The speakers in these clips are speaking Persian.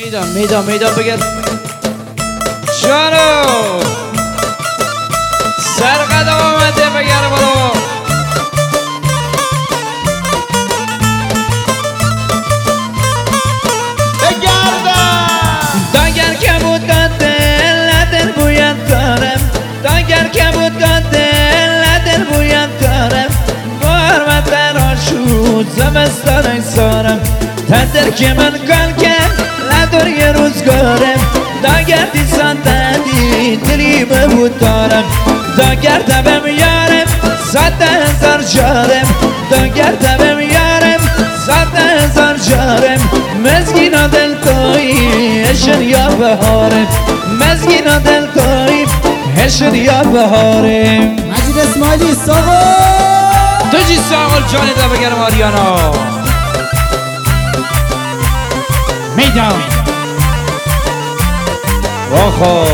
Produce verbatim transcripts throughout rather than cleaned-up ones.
میدم میدم میدم بگرد جانو سرقدم آمده بگرد برو داگر که بود قدل لدر بوید دارم داگر که بود قدل لدر بوید دارم بار در آشود زمستان سارم تدر که من کن که لدر یه روزگارم داگر دیسان دادی دلی بود دارم داگر دبم یارم صد هزار جارم داگر دبم یارم صد هزار جارم مزگینا دل توی هشن یا بهارم مزگینا دل توی هشن یا بهارم مجید اسماعیلی ساقل تو جی ساقل جانی دا بگرم آریانا میدم واخو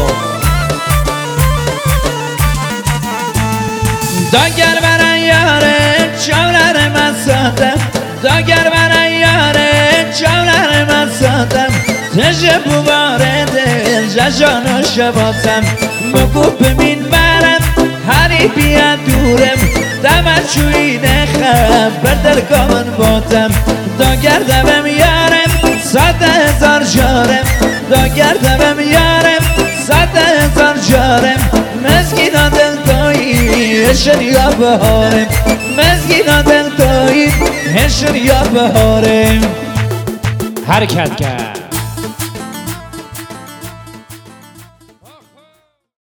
داگر برای یاره چولر من سادم داگر برای یاره چولر من سادم تجه بواره دل جشان و شباتم مگو بمین برم هری بیا دورم دمچوی نخم بر در کامن باتم داگر دبم یارم صد هزار جارم داگر دبم یارم صد هزار جارم مزگینا دل توی هشن یا بهارم مزگینا دل توی هشن یا بهارم حرکت کرد